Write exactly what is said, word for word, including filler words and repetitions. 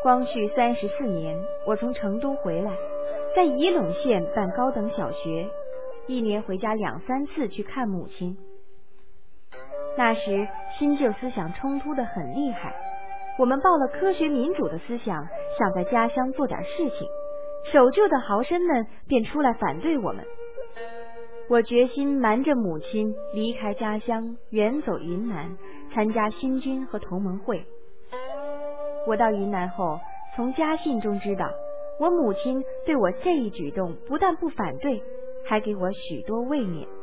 光绪三十四年，我从成都回来，在仪陇县办高等小学，一年回家两三次去看母亲。那时新旧思想冲突得很厉害，我们抱了科学民主的思想，想在家乡做点事情，守旧的豪绅们便出来反对我们。我决心瞒着母亲离开家乡，远走云南，参加新军和同盟会。我到云南后，从家信中知道，我母亲对我这一举动不但不反对，还给我许多慰勉。